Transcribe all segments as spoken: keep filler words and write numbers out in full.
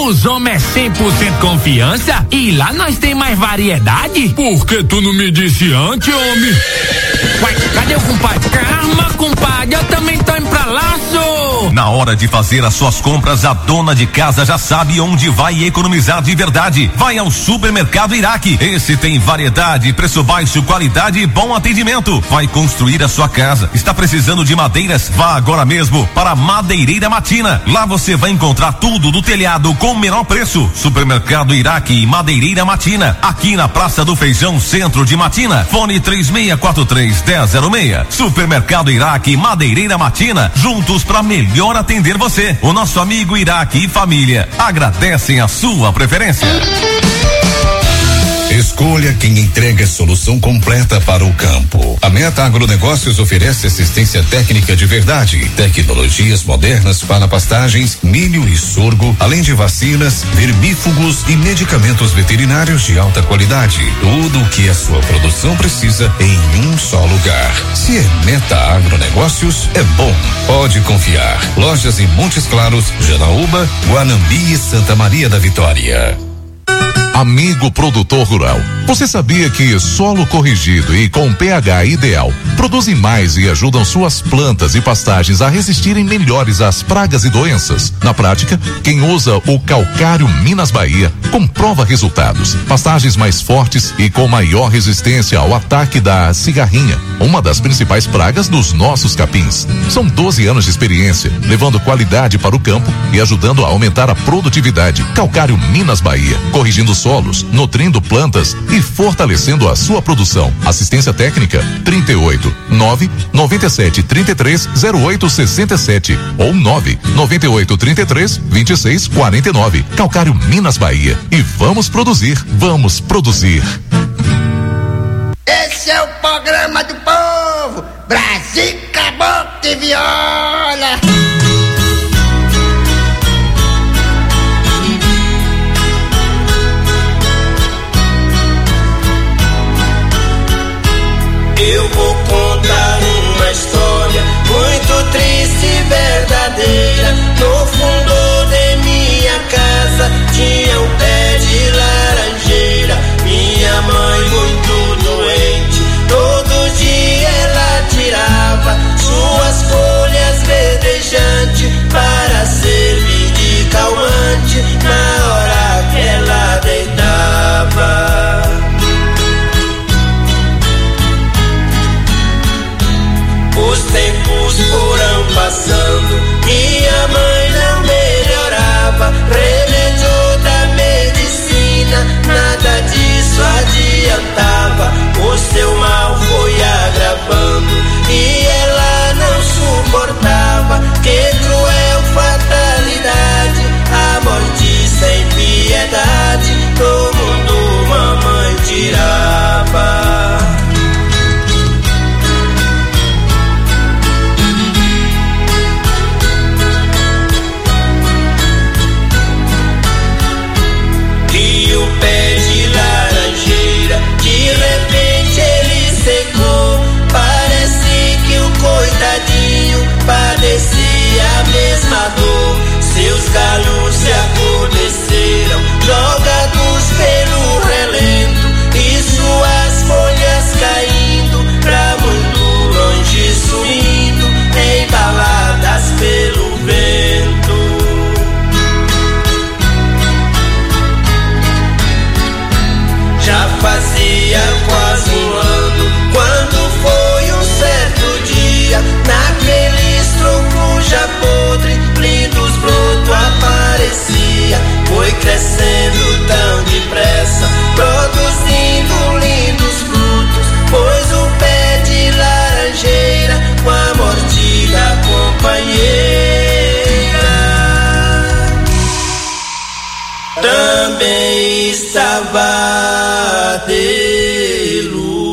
Os homens é cem por cento confiança e lá nós tem mais variedade. Por que tu não me disse antes, homem? Uai, cadê o compadre? Calma, compadre, eu também tô indo pra lá, sô. Na hora de fazer as suas compras, a dona de casa já sabe onde vai economizar de verdade. Vai ao Supermercado Iraque. Esse tem variedade, preço baixo, qualidade e bom atendimento. Vai construir a sua casa. Está precisando de madeiras? Vá agora mesmo para a Madeireira Matina. Lá você vai encontrar tudo do telhado com o menor preço. Supermercado Iraque e Madeireira Matina. Aqui na Praça do Feijão, centro de Matina. Fone três seis quatro três, um zero zero seis. Supermercado Iraque e Madeireira Matina. Juntos para melhor atender você. O nosso amigo Iraque e família agradecem a sua preferência. Escolha quem entrega solução completa para o campo. A Meta Agronegócios oferece assistência técnica de verdade, tecnologias modernas para pastagens, milho e sorgo, além de vacinas, vermífugos e medicamentos veterinários de alta qualidade. Tudo o que a sua produção precisa em um só lugar. Se é Meta Agronegócios, é bom. Pode confiar. Lojas em Montes Claros, Janaúba, Guanambi e Santa Maria da Vitória. Amigo produtor rural, você sabia que solo corrigido e com pH ideal produzem mais e ajudam suas plantas e pastagens a resistirem melhores às pragas e doenças? Na prática, quem usa o Calcário Minas Bahia comprova resultados. Pastagens mais fortes e com maior resistência ao ataque da cigarrinha, uma das principais pragas dos nossos capins. São doze anos de experiência, levando qualidade para o campo e ajudando a aumentar a produtividade. Calcário Minas Bahia, corrigindo solos, nutrindo plantas e fortalecendo a sua produção. Assistência técnica trinta e oito, nove noventa e sete, trinta e três, zero oito sessenta e sete ou nove noventa e oito, trinta e três, vinte e seis, quarenta e nove. Calcário Minas Bahia. E vamos produzir, vamos produzir. Esse é o programa do povo, Brasil, Caboclo e Viola. Eu vou contar uma história muito triste e verdadeira. No fundo de minha casa tinha um pé de laranjeira. Minha mãe muito doente, todo dia ela tirava suas folhas verdejantes para servir de calmante na hora que ela deitava. Os tempos foram passando, minha mãe não melhorava. Remédio da medicina, nada disso adiantava. O seu mal foi agravando e ela não suportava. Que cruel fatalidade, a morte sem piedade, do mundo mamãe tirava. Padecia a mesma dor, seus galhos se apodreceram, jogados pelo relento, e suas folhas caindo pra muito longe, sumindo, embaladas pelo vento. Já fazia quase um ano, quando foi um certo dia, naquele tronco já podre, lindos brotos aparecia. Foi crescendo tão depressa, produzindo lindos frutos, pois o pé de laranjeira com a morte da companheira também estava de luto.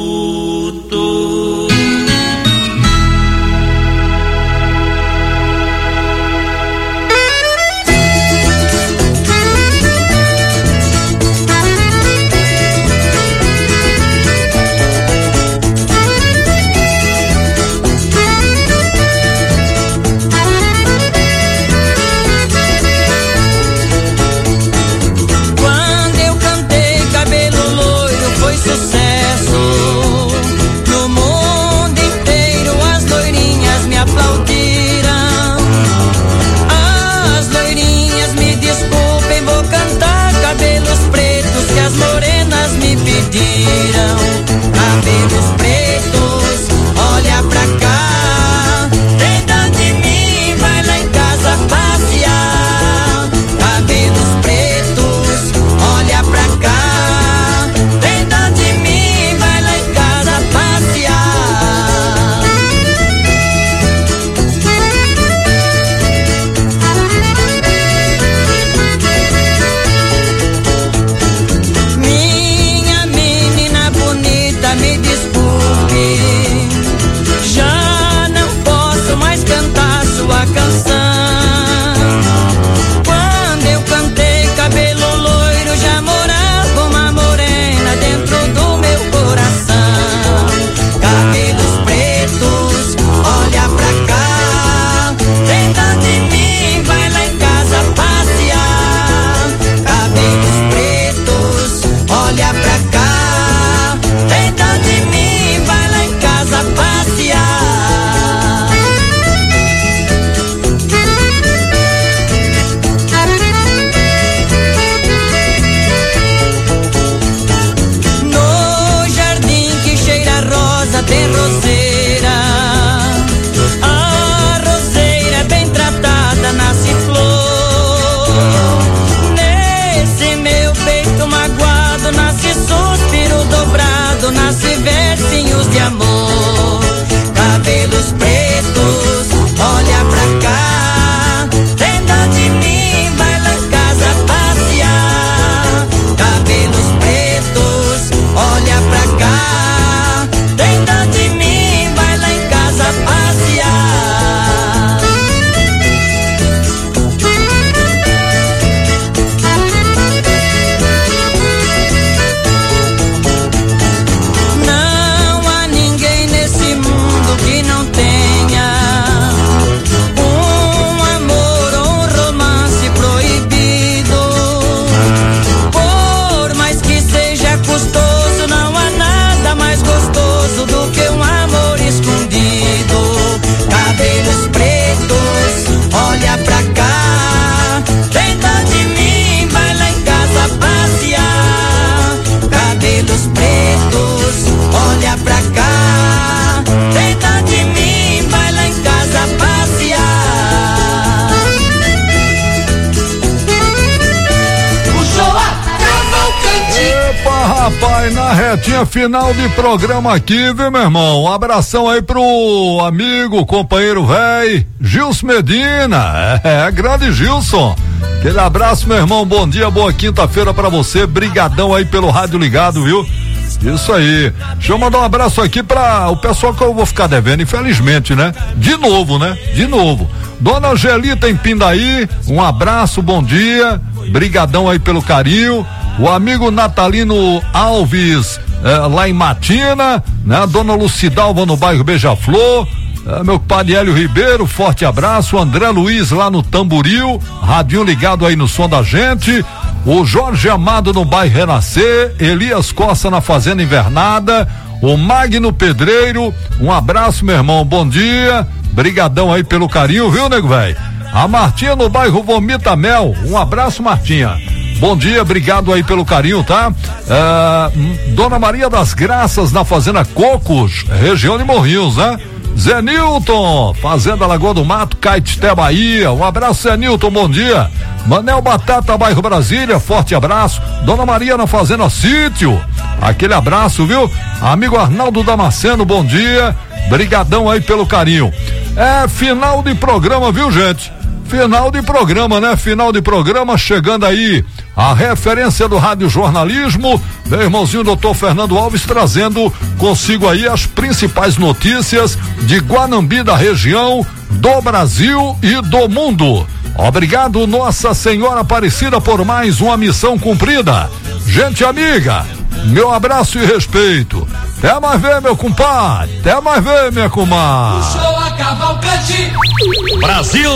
rapaz, na retinha final de programa aqui, viu, meu irmão? Um abração aí pro amigo, companheiro velho, Gilson Medina. É, é, grande Gilson. Aquele abraço, meu irmão. Bom dia, boa quinta-feira pra você. Brigadão aí pelo rádio ligado, viu? Isso aí. Deixa eu mandar um abraço aqui pra o pessoal que eu vou ficar devendo, infelizmente, né? De novo, né? De novo. Dona Angelita em Pindaí, um abraço, bom dia. Brigadão aí pelo carinho. O amigo Natalino Alves, eh, lá em Matina, né? Dona Lucidalva no bairro Beija-Flor. É, meu compadre Hélio Ribeiro, forte abraço. André Luiz lá no Tamboril, radinho ligado aí no som da gente. O Jorge Amado no bairro Renascer, Elias Costa na Fazenda Invernada, o Magno Pedreiro, um abraço, meu irmão, bom dia, brigadão aí pelo carinho, viu, nego velho? A Martinha no bairro Vomita Mel, um abraço, Martinha. Bom dia, obrigado aí pelo carinho, tá? Ah, Dona Maria das Graças na Fazenda Cocos, região de Morrinhos, né? Zé Nilton, Fazenda Lagoa do Mato, Caetité, Bahia. Um abraço, Zé Nilton, bom dia. Manel Batata, bairro Brasília, forte abraço. Dona Maria na Fazenda Sítio, aquele abraço, viu? Amigo Arnaldo Damasceno, bom dia. Brigadão aí pelo carinho. É final de programa, viu, gente? Final de programa, né? Final de programa, chegando aí a referência do rádio jornalismo, meu irmãozinho doutor Fernando Alves, trazendo consigo aí as principais notícias de Guanambi, da região, do Brasil e do mundo. Obrigado, Nossa Senhora Aparecida, por mais uma missão cumprida. Gente amiga, meu abraço e respeito. Até mais ver, meu compadre. Até mais ver, minha comadre. Puxou a Cavalcante. Brasil!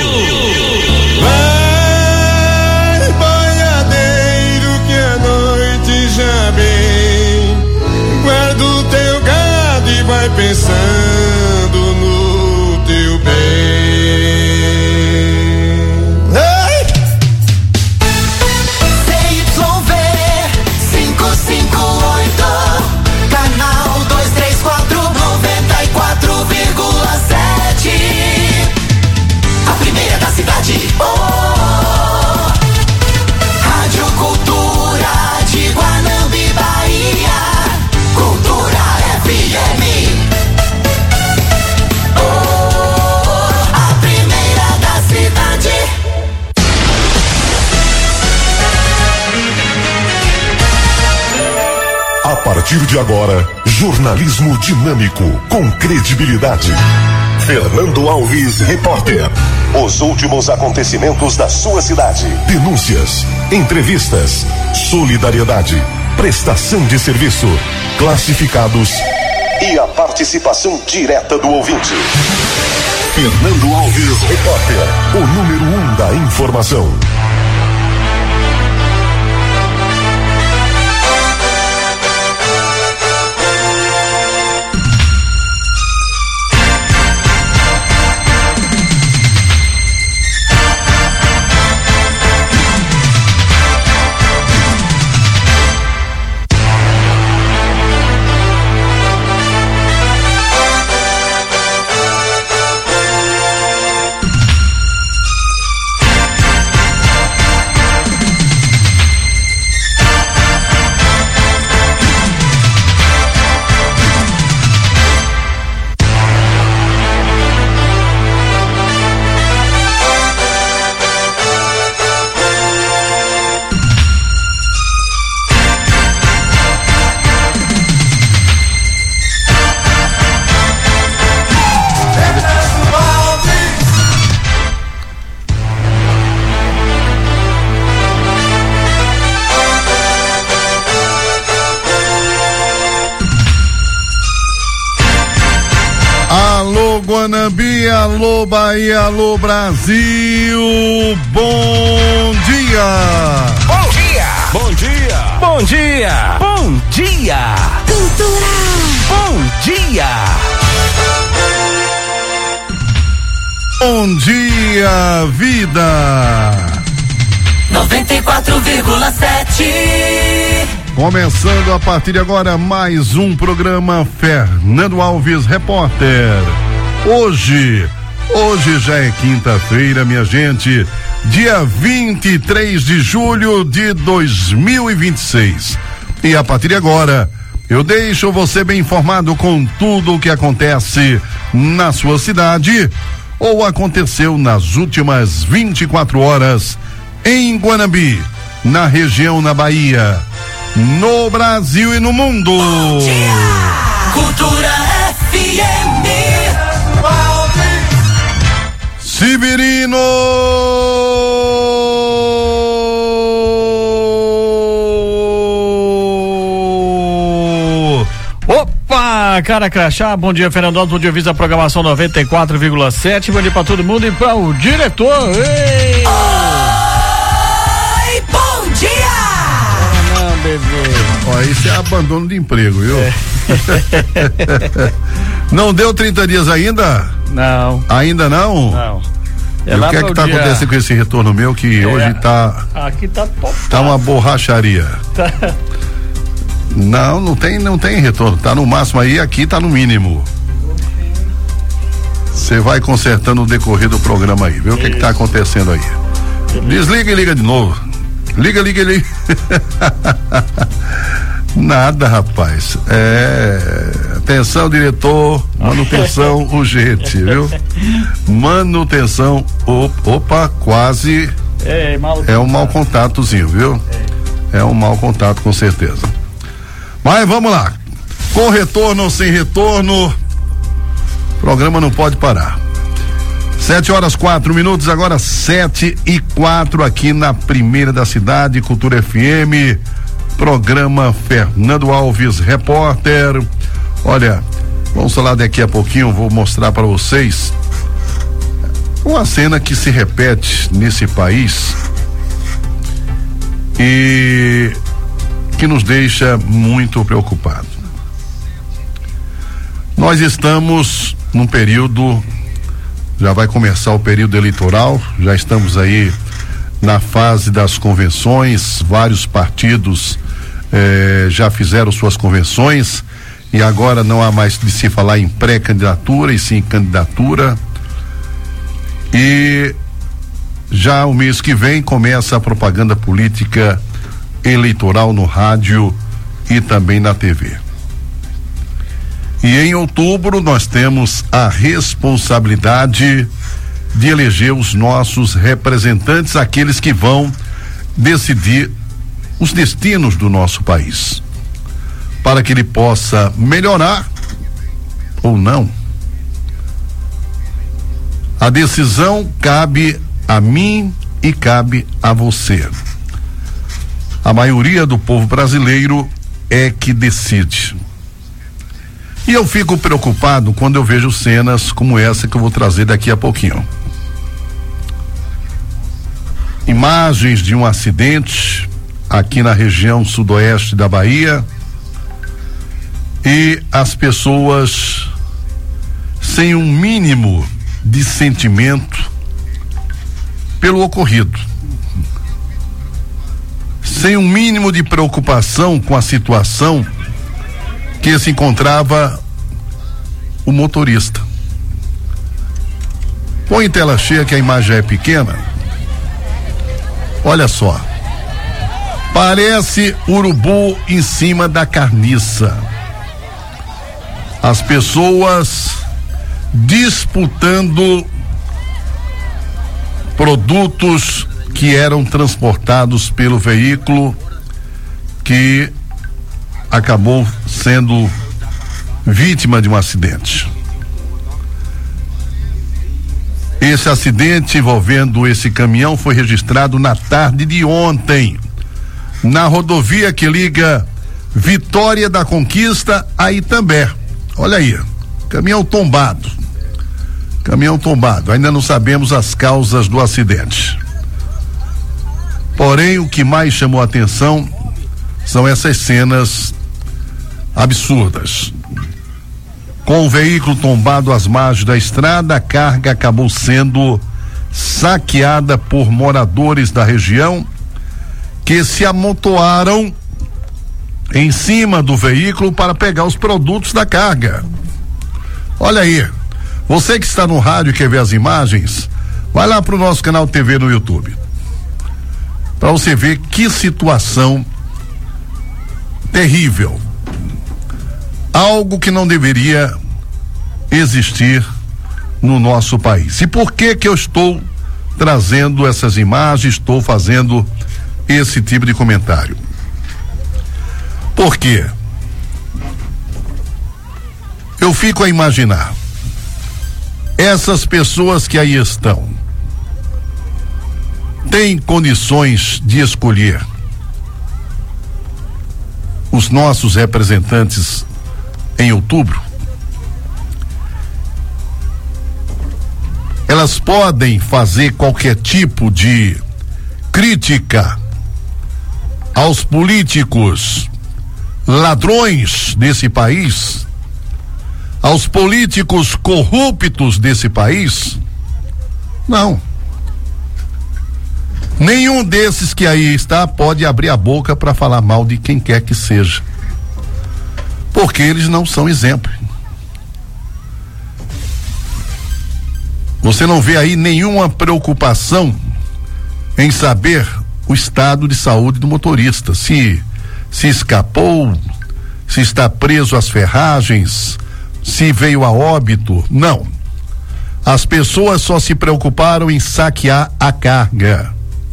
Vai, boiadeiro, que a noite já vem. Guarda o teu gado e vai pensando no teu bem. Oh, Rádio Cultura de Guanambi, Bahia. Cultura F M. Oh, a primeira da cidade. A partir de agora, jornalismo dinâmico, com credibilidade. Fernando Alves, repórter. Os últimos acontecimentos da sua cidade. Denúncias, entrevistas, solidariedade, prestação de serviço, classificados e a participação direta do ouvinte. Fernando Alves, repórter, o número um da informação. Guanambi, alô Bahia, alô Brasil, bom dia! Bom dia! Bom dia! Bom dia! Bom dia! Cultura! Bom dia! Bom dia, vida! noventa e quatro vírgula sete. Começando a partir de agora mais um programa Fernando Alves, repórter. Hoje, hoje já é quinta-feira, minha gente, dia vinte e três de julho de dois mil e vinte e seis. E a partir de agora, eu deixo você bem informado com tudo o que acontece na sua cidade ou aconteceu nas últimas vinte e quatro horas em Guanambi, na região, na Bahia, no Brasil e no mundo. Bom dia! Cultura F M. Severino. Opa, cara crachá, bom dia, Fernando, bom dia, Visa Programação noventa e quatro vírgula sete, bom dia pra todo mundo e para o diretor. Ei! Oi, bom dia! Ah, não, bebê. Ó, isso é abandono de emprego, viu? É. Não deu trinta dias ainda? Não. Ainda não? Não. É, e o que é que tá dia... acontecendo com esse retorno meu que é, hoje tá... Aqui tá top. Tá uma borracharia. Tá. Não, não tem, não tem retorno. Tá no máximo aí, aqui tá no mínimo. Você vai consertando o decorrer do programa aí, vê o que é que tá acontecendo aí. Desliga e liga de novo. Liga, liga, liga. Nada, rapaz. É. Atenção, diretor. Manutenção urgente, viu? Manutenção. Opa, quase. É, é um mau contatozinho, viu? É um mau contato, com certeza. Mas vamos lá. Com retorno ou sem retorno, o programa não pode parar. Sete horas, quatro minutos, agora sete e quatro aqui na primeira da cidade, Cultura F M. Programa Fernando Alves, repórter. Olha, vamos falar daqui a pouquinho, vou mostrar para vocês uma cena que se repete nesse país e que nos deixa muito preocupados. Nós estamos num período, já vai começar o período eleitoral, já estamos aí na fase das convenções, vários partidos eh, já fizeram suas convenções e agora não há mais de se falar em pré-candidatura e sim em candidatura. E já o mês que vem começa a propaganda política eleitoral no rádio e também na T V. E em outubro nós temos a responsabilidade de eleger os nossos representantes, aqueles que vão decidir os destinos do nosso país, para que ele possa melhorar ou não. A decisão cabe a mim e cabe a você. A maioria do povo brasileiro é que decide. E eu fico preocupado quando eu vejo cenas como essa que eu vou trazer daqui a pouquinho. Imagens de um acidente aqui na região sudoeste da Bahia e as pessoas sem um mínimo de sentimento pelo ocorrido, sem um mínimo de preocupação com a situação que se encontrava o motorista. Põe em tela cheia que a imagem é pequena. Olha só. Parece urubu em cima da carniça. As pessoas disputando produtos que eram transportados pelo veículo que acabou sendo vítima de um acidente. Esse acidente envolvendo esse caminhão foi registrado na tarde de ontem, na rodovia que liga Vitória da Conquista a Itambé. Olha aí, caminhão tombado. Caminhão tombado. Ainda não sabemos as causas do acidente. Porém, o que mais chamou a atenção são essas cenas absurdas. Com o veículo tombado às margens da estrada, a carga acabou sendo saqueada por moradores da região que se amontoaram em cima do veículo para pegar os produtos da carga. Olha aí, você que está no rádio e quer ver as imagens, vai lá para o nosso canal T V no YouTube, para você ver que situação terrível. Algo que não deveria existir no nosso país. E por que que eu estou trazendo essas imagens, estou fazendo esse tipo de comentário? Por quê? Eu fico a imaginar essas pessoas que aí estão têm condições de escolher os nossos representantes em outubro? Elas podem fazer qualquer tipo de crítica aos políticos ladrões desse país, aos políticos corruptos desse país? Não. Nenhum desses que aí está pode abrir a boca para falar mal de quem quer que seja, porque eles não são exemplo. Você não vê aí nenhuma preocupação em saber o estado de saúde do motorista, se se escapou, se está preso às ferragens, se veio a óbito. Não. As pessoas só se preocuparam em saquear a carga.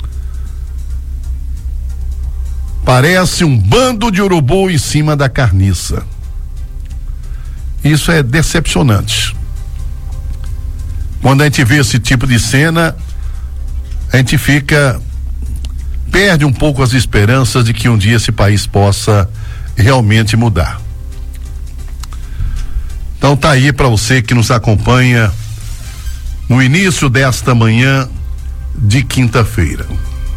Parece um bando de urubu em cima da carniça. Isso é decepcionante. Quando a gente vê esse tipo de cena, a gente fica, perde um pouco as esperanças de que um dia esse país possa realmente mudar. Então tá aí para você que nos acompanha no início desta manhã de quinta-feira.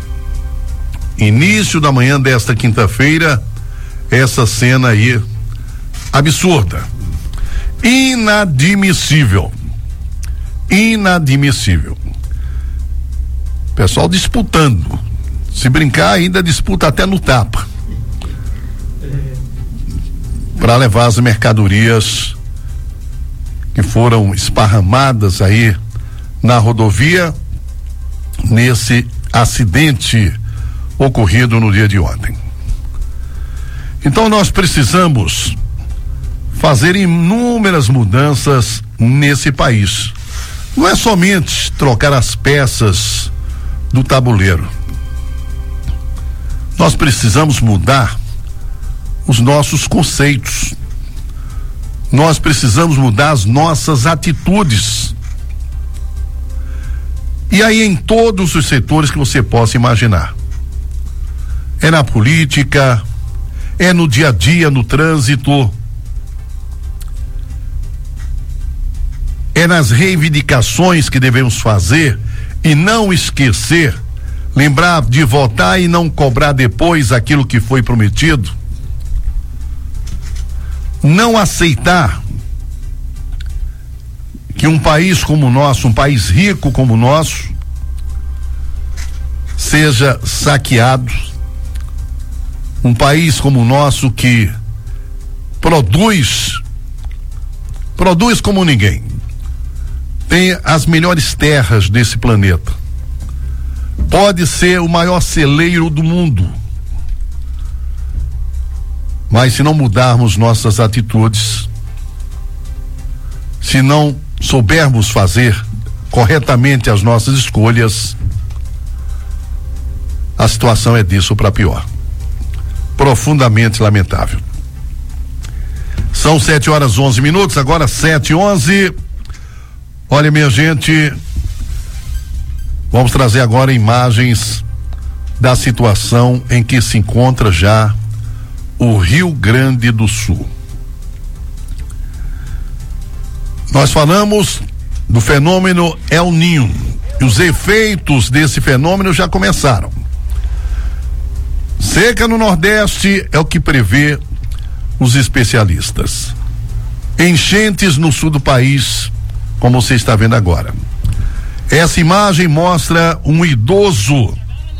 Início da manhã desta quinta-feira, essa cena aí absurda, inadmissível. Inadmissível. Pessoal disputando. Se brincar, ainda disputa até no tapa. Para levar as mercadorias que foram esparramadas aí na rodovia nesse acidente ocorrido no dia de ontem. Então nós precisamos fazer inúmeras mudanças nesse país. Não é somente trocar as peças do tabuleiro. Nós precisamos mudar os nossos conceitos. Nós precisamos mudar as nossas atitudes. E aí em todos os setores que você possa imaginar. É na política, é no dia a dia, no trânsito, é nas reivindicações que devemos fazer e não esquecer, lembrar de votar e não cobrar depois aquilo que foi prometido. Não aceitar que um país como o nosso, um país rico como o nosso, seja saqueado. Um país como o nosso que produz, produz como ninguém. Tem as melhores terras desse planeta. Pode ser o maior celeiro do mundo. Mas se não mudarmos nossas atitudes, se não soubermos fazer corretamente as nossas escolhas, a situação é disso para pior. Profundamente lamentável. São sete horas onze minutos, agora sete e onze. Olha, minha gente, vamos trazer agora imagens da situação em que se encontra já o Rio Grande do Sul. Nós falamos do fenômeno El Niño e os efeitos desse fenômeno já começaram. Seca no Nordeste é o que prevê os especialistas. Enchentes no sul do país, como você está vendo agora. Essa imagem mostra um idoso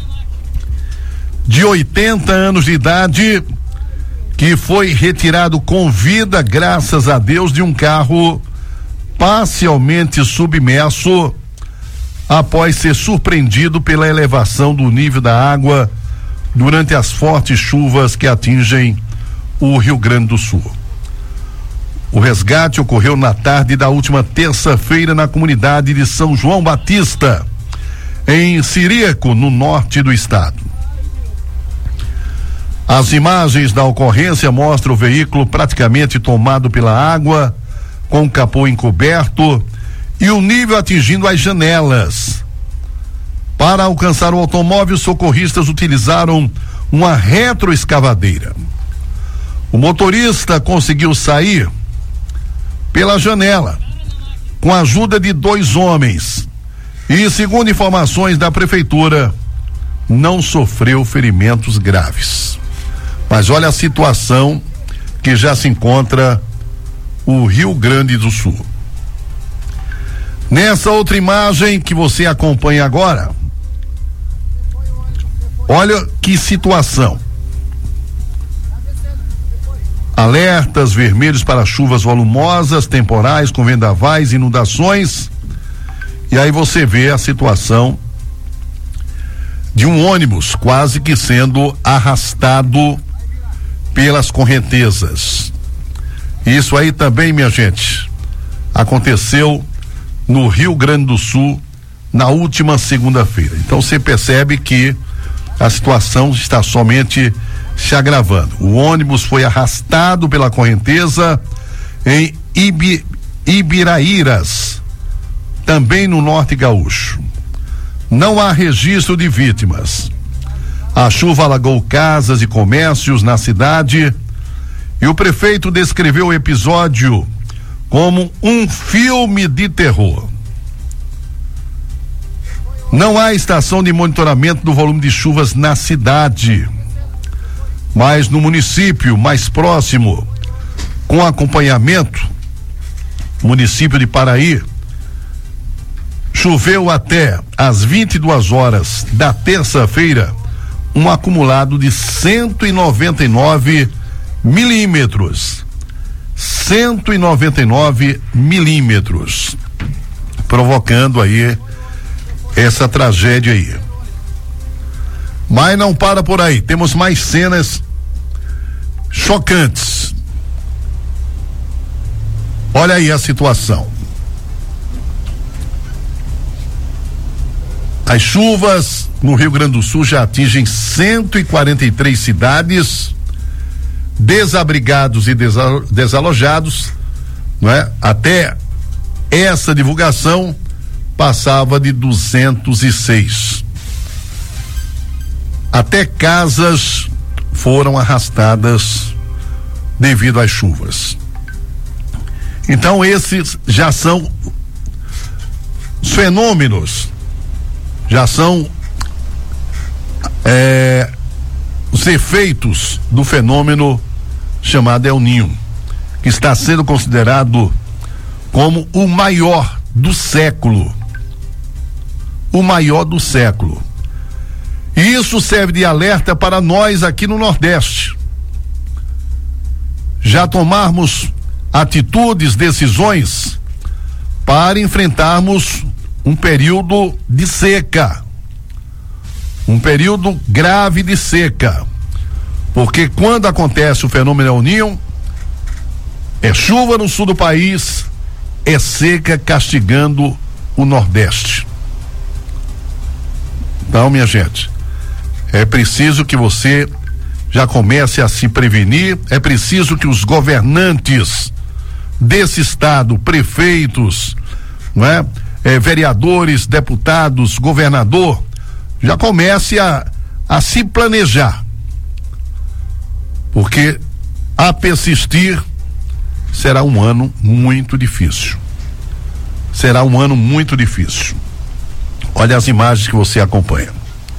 de oitenta anos de idade que foi retirado com vida, graças a Deus, de um carro parcialmente submerso após ser surpreendido pela elevação do nível da água durante as fortes chuvas que atingem o Rio Grande do Sul. O resgate ocorreu na tarde da última terça-feira na comunidade de São João Batista, em Ciríaco, no norte do estado. As imagens da ocorrência mostram o veículo praticamente tomado pela água, com o capô encoberto e o nível atingindo as janelas. Para alcançar o automóvel, socorristas utilizaram uma retroescavadeira. O motorista conseguiu sair pela janela com a ajuda de dois homens e, segundo informações da prefeitura, não sofreu ferimentos graves. Mas olha a situação que já se encontra o Rio Grande do Sul. Nessa outra imagem que você acompanha agora, olha que situação. Alertas vermelhos para chuvas volumosas, temporais, com vendavais, inundações. E aí você vê a situação de um ônibus quase que sendo arrastado pelas correntezas. Isso aí também, minha gente, aconteceu no Rio Grande do Sul na última segunda-feira. Então você percebe que a situação está somente se agravando. O ônibus foi arrastado pela correnteza em Ibi, Ibiraíras, também no norte gaúcho. Não há registro de vítimas. A chuva alagou casas e comércios na cidade e o prefeito descreveu o episódio como um filme de terror. Não há estação de monitoramento do volume de chuvas na cidade, mas no município mais próximo, com acompanhamento, município de Paraí, choveu até às vinte e duas horas da terça-feira um acumulado de cento e noventa e nove milímetros. cento e noventa e nove milímetros, provocando aí essa tragédia aí. Mas não para por aí, temos mais cenas chocantes. Olha aí a situação. As chuvas no Rio Grande do Sul já atingem cento e quarenta e três cidades, desabrigados e desalo, desalojados, não é? Até essa divulgação passava de duzentos e seis. Até casas foram arrastadas devido às chuvas. Então esses já são os fenômenos, já são é, os efeitos do fenômeno chamado El Niño, que está sendo considerado como o maior do século. O maior do século. E isso serve de alerta para nós aqui no Nordeste. Já tomarmos atitudes, decisões para enfrentarmos um período de seca. Um período grave de seca. Porque quando acontece o fenômeno El Niño, é chuva no sul do país, é seca castigando o Nordeste. Então, minha gente, é preciso que você já comece a se prevenir, é preciso que os governantes desse estado, prefeitos, não é? É, vereadores, deputados, governador, já comece a, a se planejar. Porque a persistir será um ano muito difícil. Será um ano muito difícil. Olha as imagens que você acompanha.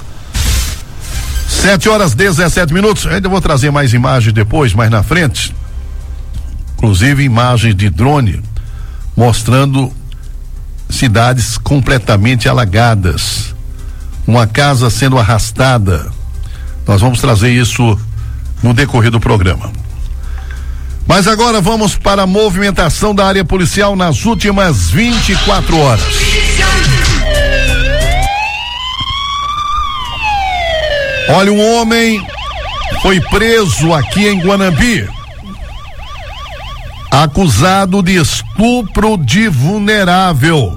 Sete horas dezessete minutos. Ainda vou trazer mais imagens depois, mais na frente. Inclusive imagens de drone mostrando cidades completamente alagadas. Uma casa sendo arrastada. Nós vamos trazer isso no decorrer do programa. Mas agora vamos para a movimentação da área policial nas últimas vinte e quatro horas. Olha, um homem foi preso aqui em Guanambi, acusado de estupro de vulnerável.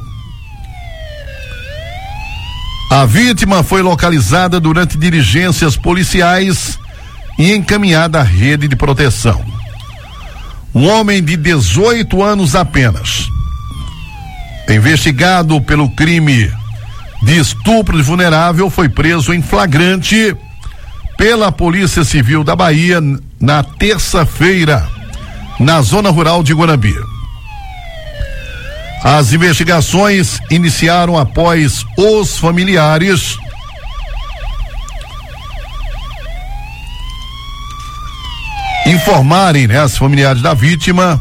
A vítima foi localizada durante diligências policiais e encaminhada à rede de proteção. Um homem de dezoito anos apenas, investigado pelo crime de estupro de vulnerável, foi preso em flagrante pela Polícia Civil da Bahia na terça-feira, na zona rural de Guanambi. As investigações iniciaram após os familiares informarem, né, as familiares da vítima,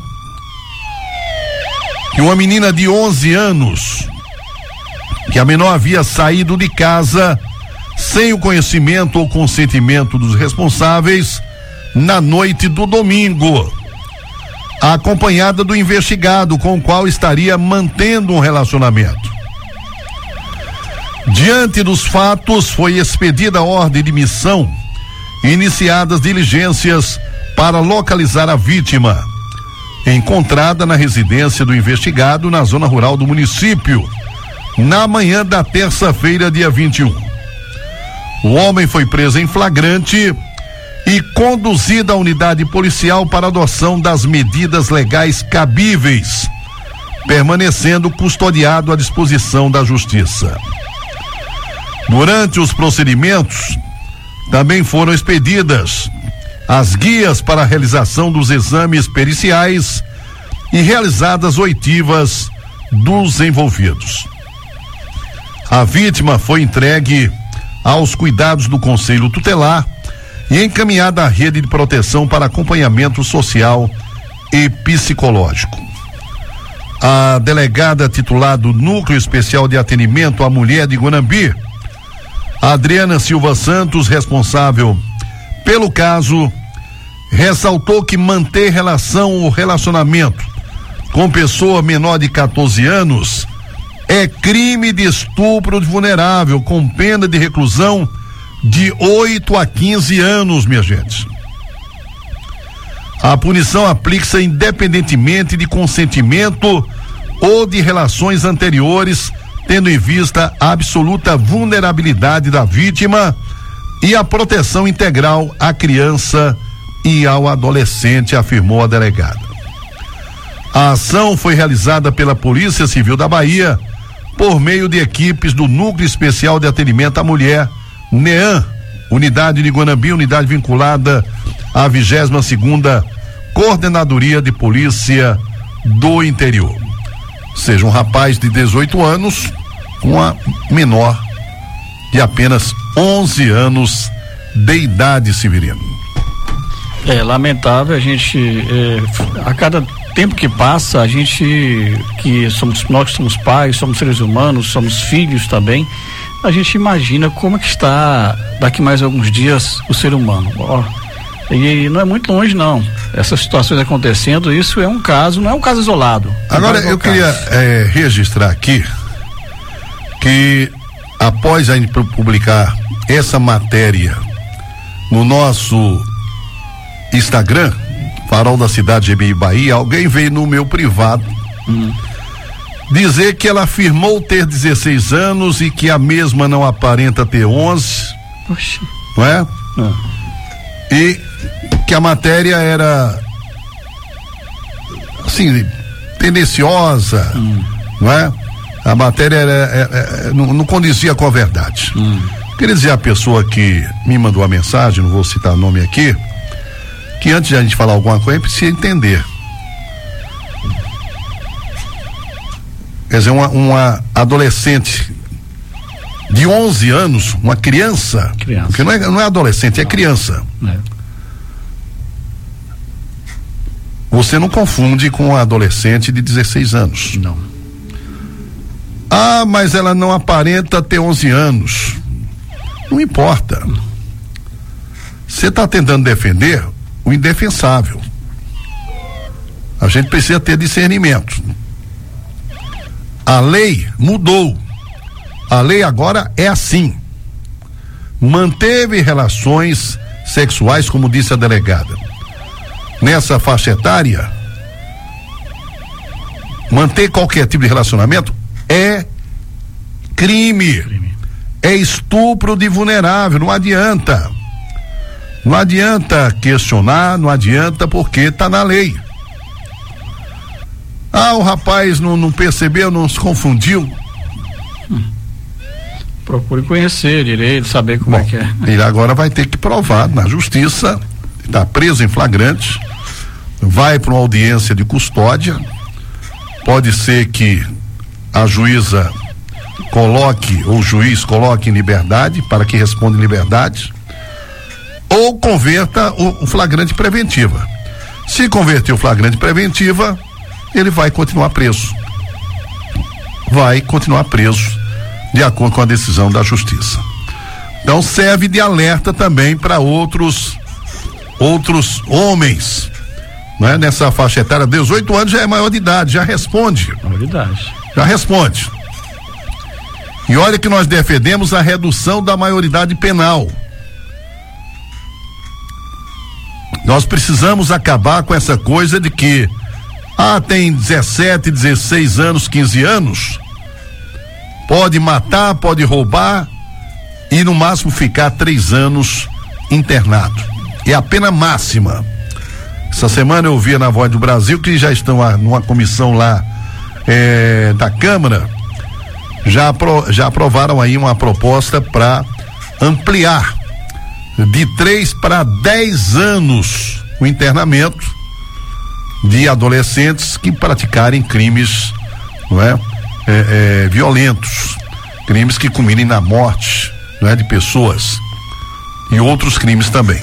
que uma menina de onze anos, que a menor havia saído de casa sem o conhecimento ou consentimento dos responsáveis na noite do domingo, acompanhada do investigado com o qual estaria mantendo um relacionamento. Diante dos fatos, foi expedida a ordem de missão e iniciadas diligências para localizar a vítima, encontrada na residência do investigado na zona rural do município, na manhã da terça-feira, dia vinte e um. O homem foi preso em flagrante e conduzido à unidade policial para adoção das medidas legais cabíveis, permanecendo custodiado à disposição da Justiça. Durante os procedimentos, também foram expedidas as guias para a realização dos exames periciais e realizadas oitivas dos envolvidos. A vítima foi entregue aos cuidados do Conselho Tutelar e encaminhada à rede de proteção para acompanhamento social e psicológico. A delegada titular do Núcleo Especial de Atendimento à Mulher de Guanambi, Adriana Silva Santos, responsável pelo caso, ressaltou que manter relação ou relacionamento com pessoa menor de catorze anos é crime de estupro de vulnerável, com pena de reclusão de oito a quinze anos, minha gente. A punição aplica-se independentemente de consentimento ou de relações anteriores, tendo em vista a absoluta vulnerabilidade da vítima e a proteção integral à criança e ao adolescente, afirmou a delegada. A ação foi realizada pela Polícia Civil da Bahia por meio de equipes do Núcleo Especial de Atendimento à Mulher, NEAM, unidade de Guanambi, unidade vinculada à vigésima segunda Coordenadoria de Polícia do Interior. Ou seja, um rapaz de dezoito anos com a menor de apenas onze anos de idade, Severino. É lamentável, a gente é, a cada tempo que passa, a gente que somos nós que somos pais, somos seres humanos, somos filhos também, a gente imagina como é que está daqui mais alguns dias o ser humano. Ó, e não é muito longe não, essas situações acontecendo, isso é um caso, não é um caso isolado. Agora eu queria é, registrar aqui que após a gente publicar essa matéria no nosso Instagram, Farol da Cidade G B I Bahia, alguém veio no meu privado hum. dizer que ela afirmou ter dezesseis anos e que a mesma não aparenta ter onze. Oxi. Não é? Ah. E que a matéria era assim, tendenciosa, hum. não é? A matéria era, era, era, não, não condizia com a verdade. Hum. Queria dizer à pessoa que me mandou a mensagem, não vou citar o nome aqui, que antes de a gente falar alguma coisa, a gente precisa entender. Quer dizer, uma, uma adolescente de onze anos, uma criança, criança. Porque não é, não é adolescente, é criança. É. Você não confunde com um adolescente de dezesseis anos. Não. Ah, mas ela não aparenta ter onze anos. Não importa. Você está tentando defender o indefensável. A gente precisa ter discernimento. A lei mudou. A lei agora é assim. Manteve relações sexuais, como disse a delegada. Nessa faixa etária, manter qualquer tipo de relacionamento é crime, crime. É estupro de vulnerável, não adianta. Não adianta questionar, não adianta porque tá na lei. Ah, o rapaz não, não percebeu, não se confundiu. Hum. Procure conhecer direito, saber como Bom, é que é. Ele agora vai ter que provar na justiça, está preso em flagrante, vai para uma audiência de custódia. Pode ser que a juíza coloque, ou o juiz coloque em liberdade, para que responda em liberdade, ou converta o, o flagrante preventiva. Se converter o flagrante preventiva, ele vai continuar preso. Vai continuar preso, de acordo com a decisão da justiça. Então serve de alerta também para outros outros homens, né? Nessa faixa etária, dezoito anos já é maior de idade, já responde. Maior de idade. Já responde. E olha que nós defendemos a redução da maioridade penal. Nós precisamos acabar com essa coisa de que ah, tem dezessete, dezesseis anos, quinze anos, pode matar, pode roubar e no máximo ficar três anos internado. É a pena máxima. Essa semana eu via na Voz do Brasil que já estão a, numa comissão lá é, da Câmara, já, apro, já aprovaram aí uma proposta para ampliar de três para dez anos o internamento de adolescentes que praticarem crimes, não é? É, é, violentos, crimes que culminem na morte, não é, de pessoas e outros crimes também.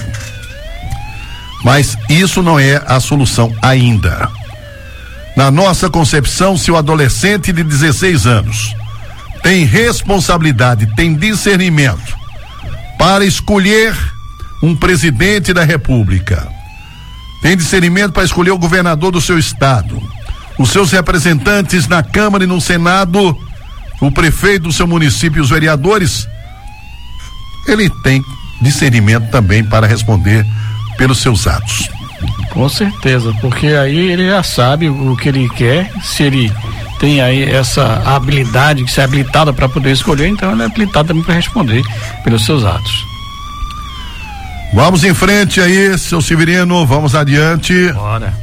Mas isso não é a solução ainda. Na nossa concepção, se o adolescente de dezesseis anos tem responsabilidade, tem discernimento para escolher um presidente da República, tem discernimento para escolher o governador do seu estado, os seus representantes na Câmara e no Senado, o prefeito do seu município e os vereadores, ele tem discernimento também para responder pelos seus atos. Com certeza, porque aí ele já sabe o que ele quer, se ele tem aí essa habilidade, que se é habilitado para poder escolher, então ele é habilitado também para responder pelos seus atos. Vamos em frente aí, seu Severino, vamos adiante. Bora.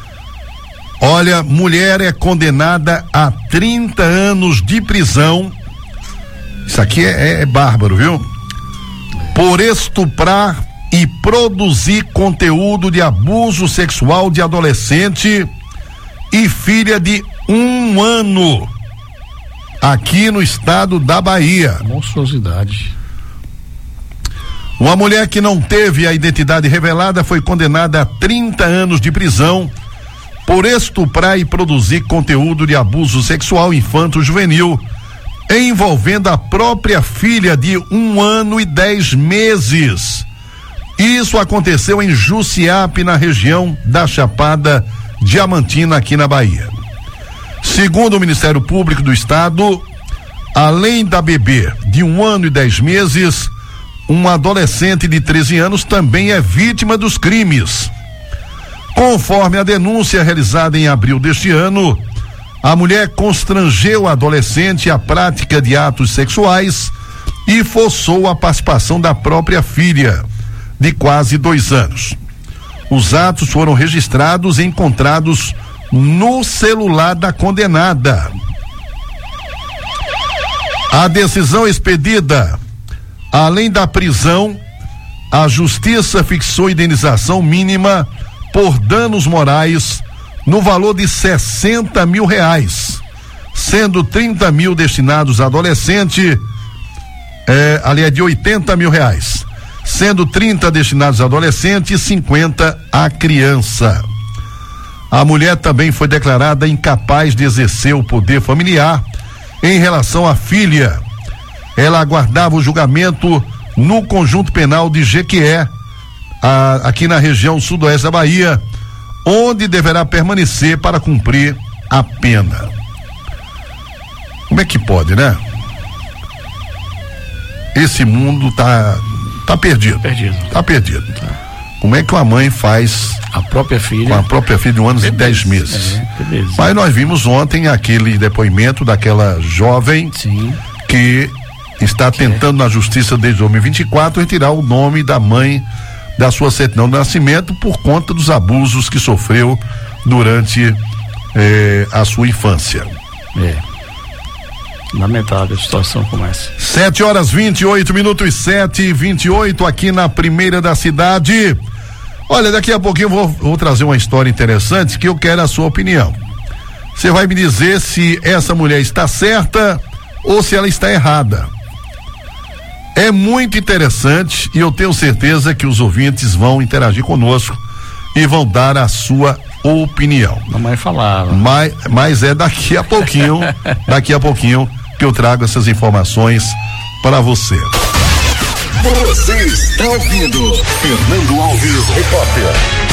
Olha, mulher é condenada a trinta anos de prisão. Isso aqui é, é bárbaro, viu? Por estuprar e produzir conteúdo de abuso sexual de adolescente e filha de um ano aqui no estado da Bahia. Monstruosidade. Uma mulher que não teve a identidade revelada foi condenada a trinta anos de prisão por estuprar e produzir conteúdo de abuso sexual infanto-juvenil envolvendo a própria filha de um ano e dez meses. Isso aconteceu em Jussiape, na região da Chapada Diamantina, aqui na Bahia. Segundo o Ministério Público do Estado, além da bebê de um ano e dez meses, uma adolescente de treze anos também é vítima dos crimes. Conforme a denúncia realizada em abril deste ano, a mulher constrangeu a adolescente à prática de atos sexuais e forçou a participação da própria filha, de quase dois anos. Os atos foram registrados e encontrados no celular da condenada. A decisão expedida, além da prisão, a justiça fixou indenização mínima por danos morais no valor de sessenta mil reais, sendo trinta mil destinados a adolescente, é, aliás, de oitenta mil reais, sendo trinta destinados a adolescente e cinquenta a criança. A mulher também foi declarada incapaz de exercer o poder familiar em relação à filha. Ela aguardava o julgamento no Conjunto Penal de Jequié, a, aqui na região sudoeste da Bahia, onde deverá permanecer para cumprir a pena. Como é que pode, né? Esse mundo tá Tá perdido. Perdido. Tá perdido. Tá. Como é que uma mãe faz a própria filha com a própria filha de um ano e dez meses? É, Mas nós vimos ontem aquele depoimento daquela jovem Sim. que está que tentando é. na justiça desde dois mil e vinte e quatro retirar o nome da mãe da sua certidão de nascimento por conta dos abusos que sofreu durante eh, a sua infância. É. Lamentável a situação como essa. Sete horas vinte e oito minutos, sete e vinte e oito aqui na primeira da cidade. Olha, daqui a pouquinho eu vou, vou trazer uma história interessante que eu quero a sua opinião. Você vai me dizer se essa mulher está certa ou se ela está errada. É muito interessante e eu tenho certeza que os ouvintes vão interagir conosco e vão dar a sua opinião. Mamãe falava. Mas, mas é daqui a pouquinho, daqui a pouquinho que eu trago essas informações para você. Você está ouvindo Fernando Alves, repórter.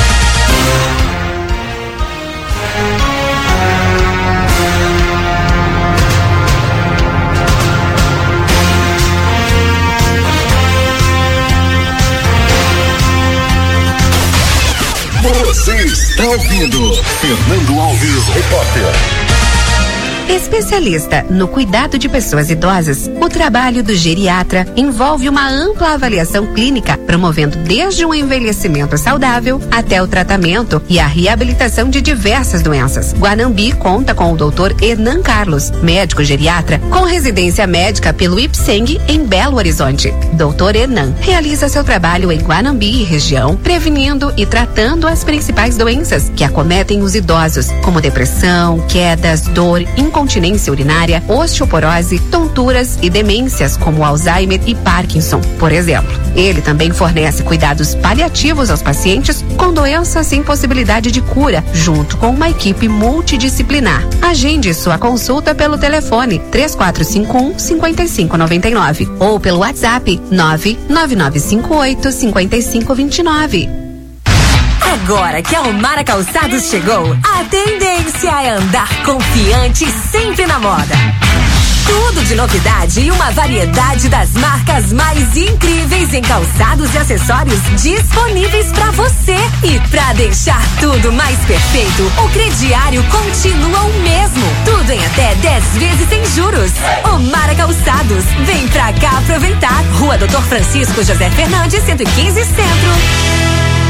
Você está ouvindo Fernando Alves, repórter. Especialista no cuidado de pessoas idosas, o trabalho do geriatra envolve uma ampla avaliação clínica, promovendo desde um envelhecimento saudável até o tratamento e a reabilitação de diversas doenças. Guanambi conta com o doutor Hernan Carlos, médico geriatra com residência médica pelo Ipseng em Belo Horizonte. doutor Hernan realiza seu trabalho em Guanambi e região, prevenindo e tratando as principais doenças que acometem os idosos, como depressão, quedas, dor, incontinência urinária, osteoporose, tonturas e demências como Alzheimer e Parkinson, por exemplo. Ele também fornece cuidados paliativos aos pacientes com doenças sem possibilidade de cura, junto com uma equipe multidisciplinar. Agende sua consulta pelo telefone três quatro cinco um, cinco cinco nove nove ou pelo WhatsApp nove nove nove cinco oito, cinco cinco dois nove. Agora que a Omara Calçados chegou, a tendência é andar confiante sempre na moda. Tudo de novidade e uma variedade das marcas mais incríveis em calçados e acessórios disponíveis pra você. E pra deixar tudo mais perfeito, o crediário continua o mesmo. Tudo em até dez vezes sem juros. Omara Calçados, vem pra cá aproveitar. Rua Doutor Francisco José Fernandes, cento e quinze, Centro.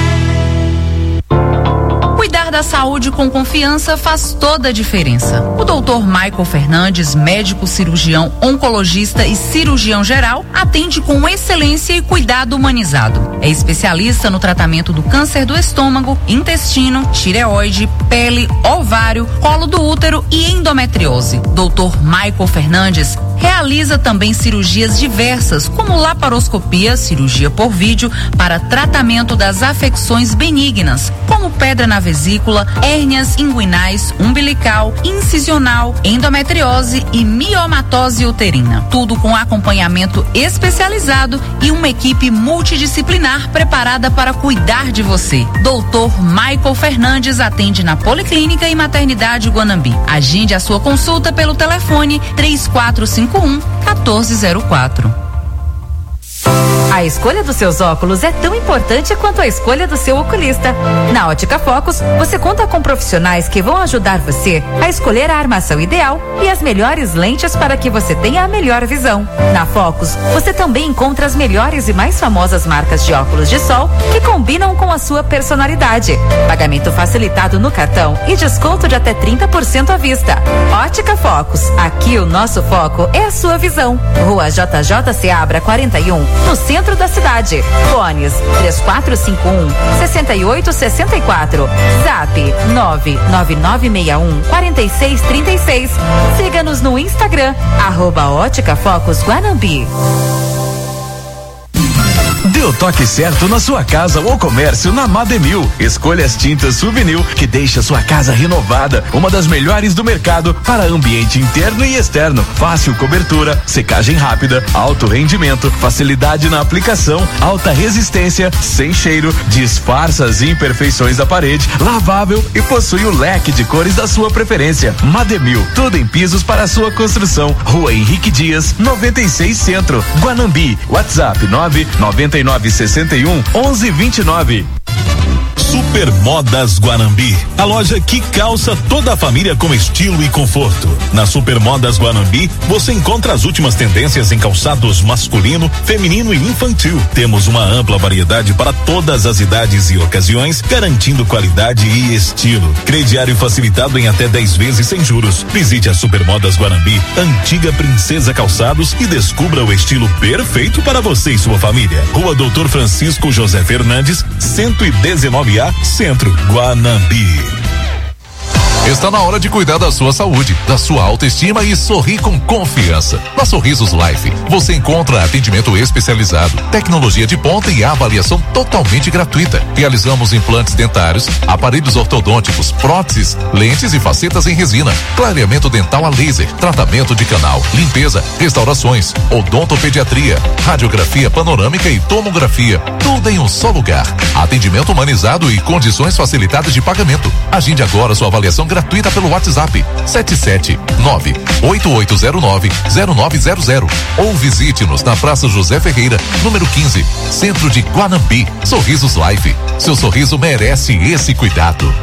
Cuidar da saúde com confiança faz toda a diferença. O doutor Michael Fernandes, médico cirurgião, oncologista e cirurgião geral, atende com excelência e cuidado humanizado. É especialista no tratamento do câncer do estômago, intestino, tireoide, pele, ovário, colo do útero e endometriose. doutor Michael Fernandes realiza também cirurgias diversas, como laparoscopia, cirurgia por vídeo, para tratamento das afecções benignas, como pedra na vesícula, hérnias inguinais, umbilical, incisional, endometriose e miomatose uterina. Tudo com acompanhamento especializado e uma equipe multidisciplinar preparada para cuidar de você. doutor Michael Fernandes atende na Policlínica e Maternidade Guanambi. Agende a sua consulta pelo telefone três quatro cinco um, um quatro zero quatro. A escolha dos seus óculos é tão importante quanto a escolha do seu oculista. Na Ótica Focus, você conta com profissionais que vão ajudar você a escolher a armação ideal e as melhores lentes para que você tenha a melhor visão. Na Focus, você também encontra as melhores e mais famosas marcas de óculos de sol que combinam com a sua personalidade. Pagamento facilitado no cartão e desconto de até trinta por cento à vista. Ótica Focus, aqui o nosso foco é a sua visão. Rua J J Seabra quarenta e um, no centro da cidade. Fones três quatro cinco um, seis oito seis quatro. Zap nove nove nove seis um, quatro seis três seis. Siga-nos no Instagram, arroba Ótica Focus Guanambi. Dê o toque certo na sua casa ou comércio na Mademil. Escolha as tintas Souvenir que deixa sua casa renovada. Uma das melhores do mercado para ambiente interno e externo. Fácil cobertura, secagem rápida, alto rendimento, facilidade na aplicação, alta resistência, sem cheiro, disfarça as imperfeições da parede, lavável e possui o leque de cores da sua preferência. Mademil, tudo em pisos para a sua construção. Rua Henrique Dias, noventa e seis, Centro, Guanambi. WhatsApp nove nove nove nove seis um, onze vinte e nove. Super Modas Guanambi, a loja que calça toda a família com estilo e conforto. Na Super Modas Guanambi, você encontra as últimas tendências em calçados masculino, feminino e infantil. Temos uma ampla variedade para todas as idades e ocasiões, garantindo qualidade e estilo. Crediário facilitado em até dez vezes sem juros. Visite a Super Modas Guanambi, antiga Princesa Calçados, e descubra o estilo perfeito para você e sua família. Rua Doutor Francisco José Fernandes, cento e dezenove A, Centro, Guanambi. Está na hora de cuidar da sua saúde, da sua autoestima e sorrir com confiança. Na Sorrisos Life, você encontra atendimento especializado, tecnologia de ponta e avaliação totalmente gratuita. Realizamos implantes dentários, aparelhos ortodônticos, próteses, lentes e facetas em resina, clareamento dental a laser, tratamento de canal, limpeza, restaurações, odontopediatria, radiografia panorâmica e tomografia, tudo em um só lugar. Atendimento humanizado e condições facilitadas de pagamento. Agende agora sua avaliação gratuita pelo WhatsApp sete sete nove oito oito zero nove zero nove zero zero ou visite-nos na Praça José Ferreira, número quinze, Centro de Guanambi. Sorrisos Life. Seu sorriso merece esse cuidado.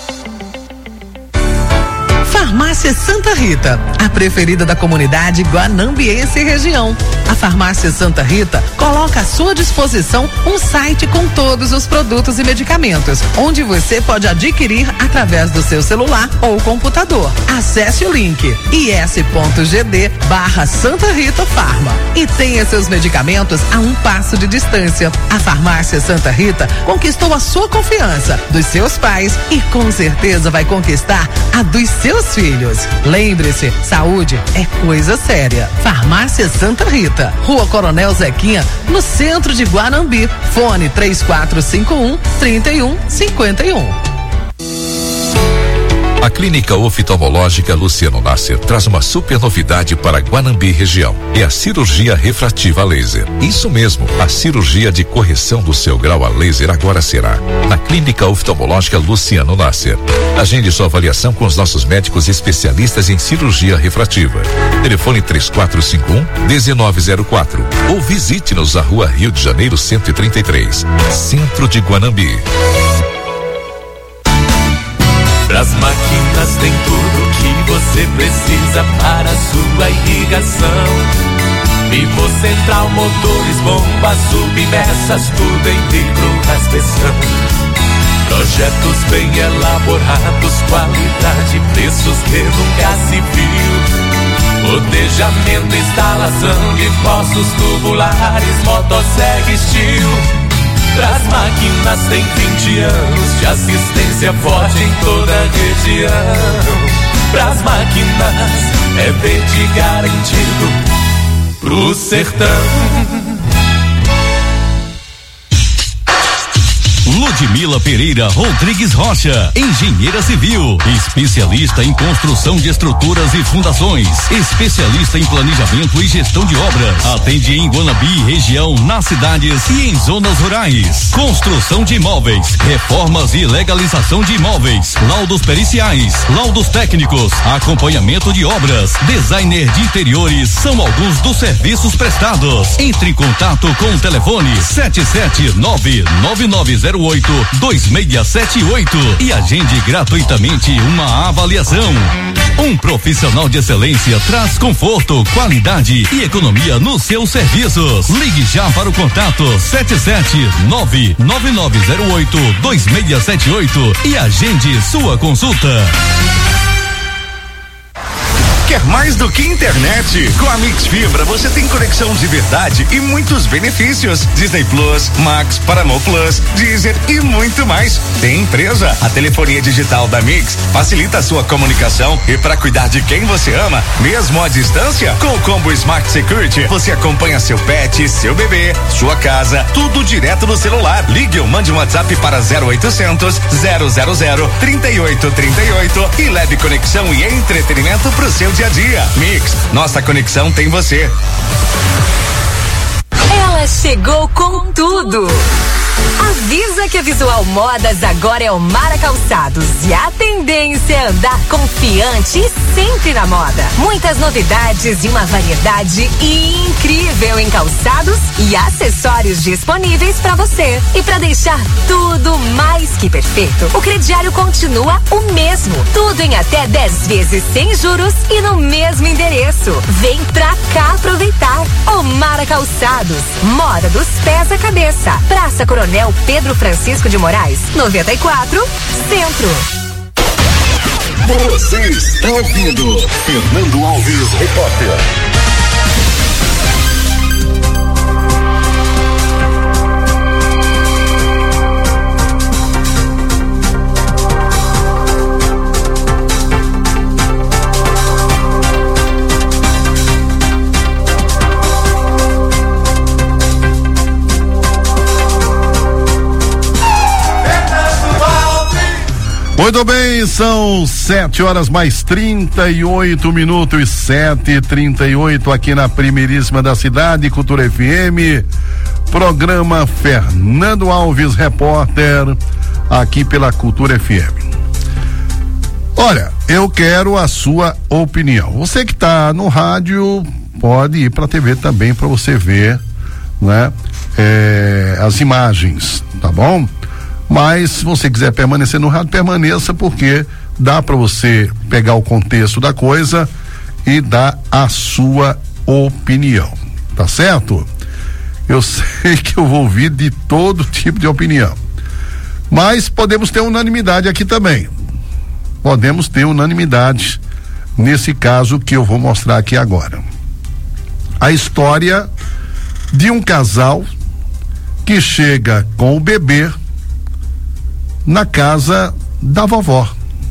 Farmácia Santa Rita, a preferida da comunidade guanambiense e região. A Farmácia Santa Rita coloca à sua disposição um site com todos os produtos e medicamentos, onde você pode adquirir através do seu celular ou computador. Acesse o link is.gd barra Santa Rita Farma e tenha seus medicamentos a um passo de distância. A Farmácia Santa Rita conquistou a sua confiança, dos seus pais, e com certeza vai conquistar a dos seus filhos. Lembre-se, saúde é coisa séria. Farmácia Santa Rita, Rua Coronel Zequinha, no centro de Guanambi. Fone três quatro cinco um, três um cinco um. A Clínica Oftalmológica Luciano Nasser traz uma super novidade para Guanambi região. É a cirurgia refrativa a laser. Isso mesmo, a cirurgia de correção do seu grau a laser agora será na Clínica Oftalmológica Luciano Nasser. Agende sua avaliação com os nossos médicos especialistas em cirurgia refrativa. Telefone três quatro cinco um, um nove zero quatro ou visite-nos na Rua Rio de Janeiro cento e trinta e três, Centro de Guanambi. Pras máquinas tem tudo que você precisa para sua irrigação. Pivo central, motores, bombas, submersas, tudo em micro-raspeção. Projetos bem elaborados, qualidade, preços que nunca se viu. Planejamento, instalação de poços tubulares, motosserra estilo. Pras máquinas tem vinte anos de assistência forte em toda a região. Pras máquinas é verde garantido pro sertão. Ludmila Pereira Rodrigues Rocha, engenheira civil, especialista em construção de estruturas e fundações, especialista em planejamento e gestão de obras. Atende em Guanambi, região, nas cidades e em zonas rurais. Construção de imóveis, reformas e legalização de imóveis, laudos periciais, laudos técnicos, acompanhamento de obras, designer de interiores, são alguns dos serviços prestados. Entre em contato com o telefone sete sete nove nove nove zero oito dois seis sete oito e agende gratuitamente uma avaliação. Um profissional de excelência traz conforto, qualidade e economia nos seus serviços. Ligue já para o contato sete sete nove nove nove zero oito dois seis sete oito e agende sua consulta. Quer mais do que internet? Com a Mix Fibra você tem conexão de verdade e muitos benefícios. Disney Plus, Max, Paramount Plus, Deezer e muito mais. Tem empresa. A telefonia digital da Mix facilita a sua comunicação e para cuidar de quem você ama, mesmo à distância, com o combo Smart Security, você acompanha seu pet, seu bebê, sua casa, tudo direto no celular. Ligue ou mande um WhatsApp para zero oitocentos, zero zero zero, trinta e oito trinta e oito e leve conexão e entretenimento pro seu dia a dia. Mix, nossa conexão tem você. Ela chegou com tudo. Avisa que a Visual Modas agora é o Mara Calçados e a tendência é andar confiante e sempre na moda. Muitas novidades e uma variedade incrível em calçados e acessórios disponíveis para você. E para deixar tudo mais que perfeito, o crediário continua o mesmo. Tudo em até dez vezes sem juros e no mesmo endereço. Vem pra cá aproveitar. O Mara Calçados, moda dos pés à cabeça. Praça Coronel Pedro Francisco de Moraes, noventa e quatro, Centro. Você está ouvindo Fernando Alves, repórter. Muito bem, são sete horas mais trinta e oito minutos, sete e trinta e oito aqui na primeiríssima da cidade, Cultura F M, programa Fernando Alves, repórter, aqui pela Cultura F M. Olha, eu quero a sua opinião. Você que está no rádio pode ir para a T V também para você ver, né, é, as imagens, tá bom? Mas se você quiser permanecer no rádio, permaneça, porque dá para você pegar o contexto da coisa e dar a sua opinião, tá certo? Eu sei que eu vou ouvir de todo tipo de opinião, mas podemos ter unanimidade aqui também. Podemos ter unanimidade nesse caso que eu vou mostrar aqui agora. A história de um casal que chega com o bebê na casa da vovó.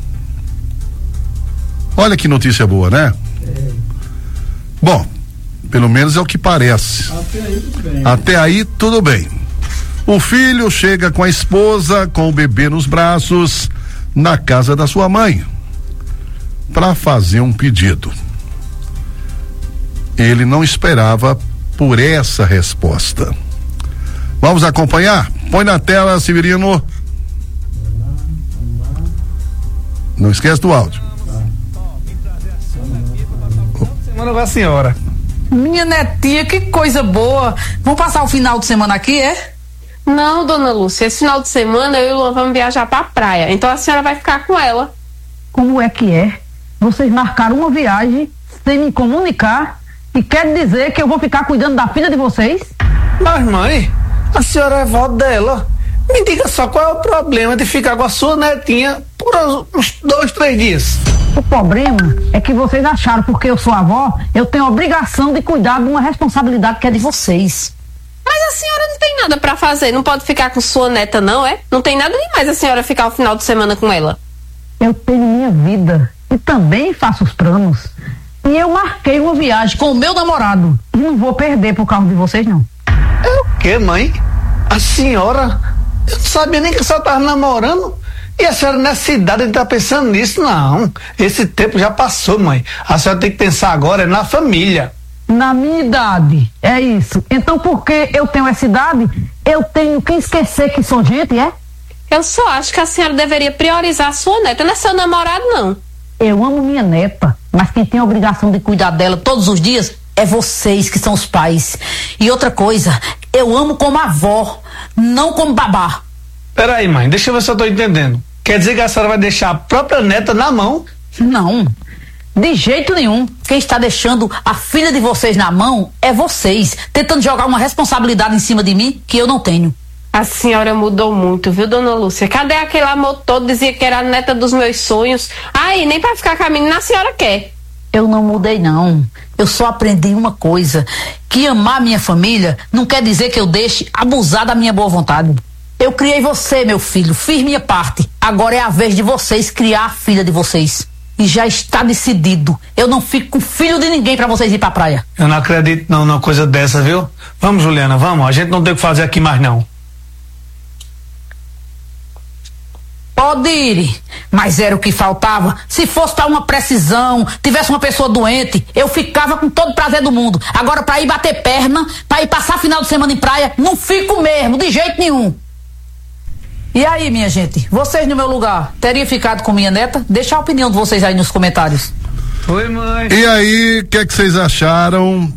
Olha que notícia boa, né? É. Bom, pelo menos é o que parece. Até aí tudo bem. Até aí tudo bem. O filho chega com a esposa, com o bebê nos braços, na casa da sua mãe, para fazer um pedido. Ele não esperava por essa resposta. Vamos acompanhar? Põe na tela, Severino. Não esquece do áudio. Semana com a senhora. Minha netinha, que coisa boa. Vamos passar o final de semana aqui, é? Não, dona Lúcia, esse final de semana eu e o Luan vamos viajar pra praia, então a senhora vai ficar com ela. Como é que é? Vocês marcaram uma viagem sem me comunicar e quer dizer que eu vou ficar cuidando da filha de vocês? Mas mãe, a senhora é vó dela. Me diga só qual é o problema de ficar com a sua netinha por uns dois, três dias. O problema é que vocês acharam, porque eu sou avó, eu tenho a obrigação de cuidar de uma responsabilidade que é de vocês. Mas a senhora não tem nada pra fazer, não pode ficar com sua neta não, é? Não tem nada demais a senhora ficar o final de semana com ela. Eu tenho minha vida e também faço os planos. E eu marquei uma viagem com o meu namorado e não vou perder por causa de vocês, não. É o quê, mãe? A senhora... Eu não sabia nem que a senhora estava namorando. E a senhora nessa idade está pensando nisso, não. Esse tempo já passou, mãe. A senhora tem que pensar agora é na família. Na minha idade, é isso. Então, porque eu tenho essa idade, eu tenho que esquecer que sou gente, é? Eu só acho que a senhora deveria priorizar a sua neta, não é seu namorado, não. Eu amo minha neta, mas quem tem a obrigação de cuidar dela todos os dias é vocês, que são os pais. E outra coisa, eu amo como avó, não como babá. Peraí, mãe, deixa eu ver se eu tô entendendo. Quer dizer que a senhora vai deixar a própria neta na mão? Não, de jeito nenhum. Quem está deixando a filha de vocês na mão é vocês, tentando jogar uma responsabilidade em cima de mim que eu não tenho. A senhora mudou muito, viu, dona Lúcia? Cadê aquele amor todo? Dizia que era a neta dos meus sonhos. Aí, nem pra ficar com a menina a senhora quer. Eu não mudei, não. Eu só aprendi uma coisa, que amar minha família não quer dizer que eu deixe abusar da minha boa vontade. Eu criei você, meu filho, fiz minha parte. Agora é a vez de vocês criar a filha de vocês. E já está decidido. Eu não fico com filho de ninguém pra vocês ir pra praia. Eu não acredito não numa coisa dessa, viu? Vamos, Juliana, vamos. A gente não tem o que fazer aqui mais, não. Pode ir, mas era o que faltava. Se fosse para uma precisão, tivesse uma pessoa doente, eu ficava com todo o prazer do mundo. Agora, para ir bater perna, para ir passar final de semana em praia, não fico mesmo, de jeito nenhum. E aí, minha gente, vocês no meu lugar teriam ficado com minha neta? Deixa a opinião de vocês aí nos comentários. Oi, mãe. E aí, o que é que vocês acharam